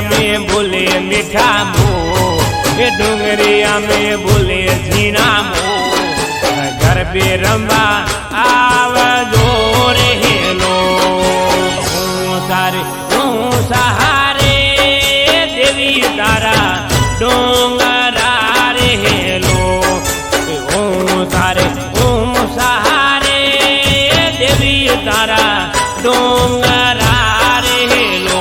में बोले मीठा मुँह, ये डुंगरिया में बोले झीना मुँह। घर पे रंबा आव जोर हेलो, तारे सहारे देवी तारा डोंगरा रे हेलो। तारे सहारे देवी तारा डोंगरा रे हेलो।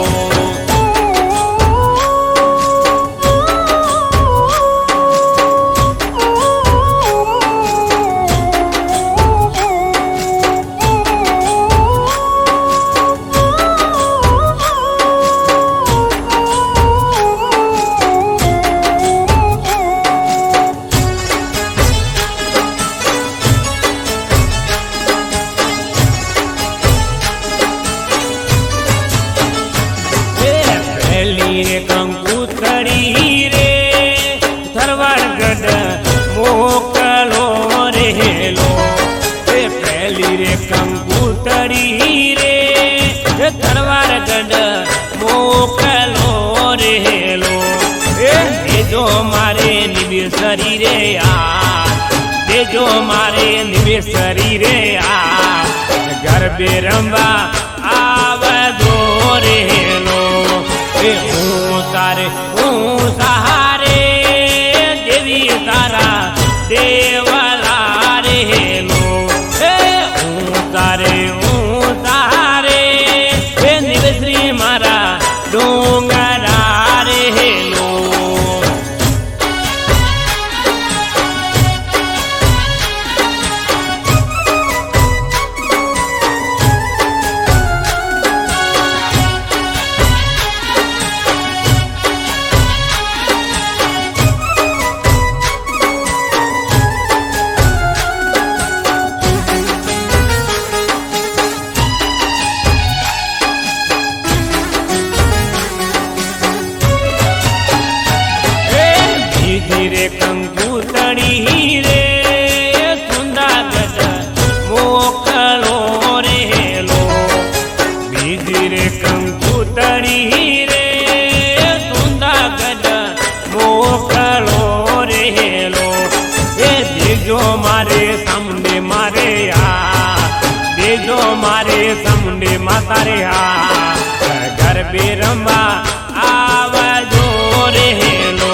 रे कंकूतरी रे थरवाड़गढ़ मोकलो रे हेलो। पहली रे कंकूतरी रे थरवाड़गढ़ मोकलो रे हेलो। जो मारे निवेशरी रे दे जो मारे निवेशरी रे घर बेरंबा आव दो रे हेलो। तारे सहारे देवी तारा देवला रे हेलो। तारे सहारे निवेश्री मारा डोंगरा रे हेलो। रे कंकूतरी रे सुंदागढ़ मोकलो रे हेलो। बीजी रे कंकूतरी रे सुंदागढ़ मोकलो रे हेलो। देजो मारे सामुंडे मारे देजो मारे सामुंडे माता रे घर बेरंबा आव जो रे हेलो।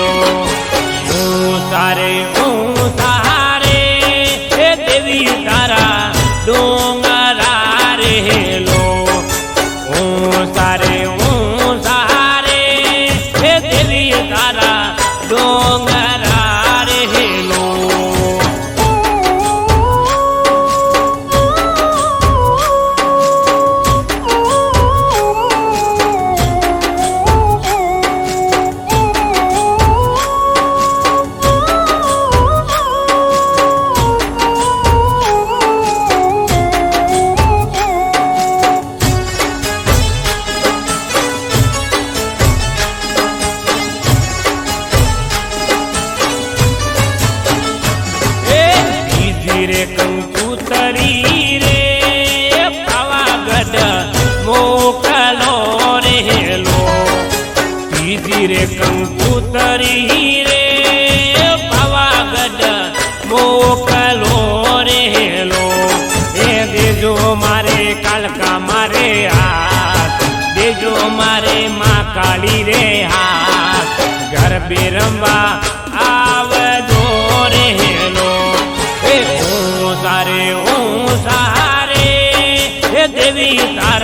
तारे सहारे देवी तारा डोंगरा रे हेलो। तारे सहारे देवी तारा डोंगरा रे हेलो। रे कंकूतरी रे पावागढ़ मोकलो रे हेलो। तीजी रे कंकूतरी रे पावागढ़ मोकलो रे हेलो। देजो मारे कालका मारे देजो मारे माँ काली रे घर बेरंबा आव दो रे हेलो। तारे सहारे देवी तारा